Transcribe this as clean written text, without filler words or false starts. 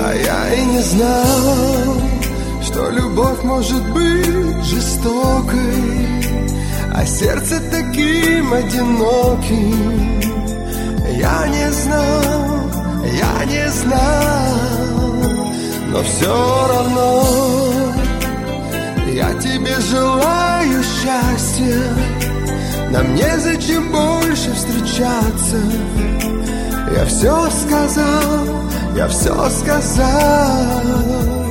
А я и не знал, что любовь может быть жестокой, а сердце таким одиноким. Я не знал, но все равно я тебе желаю счастья. Нам незачем больше встречаться. Я все сказал,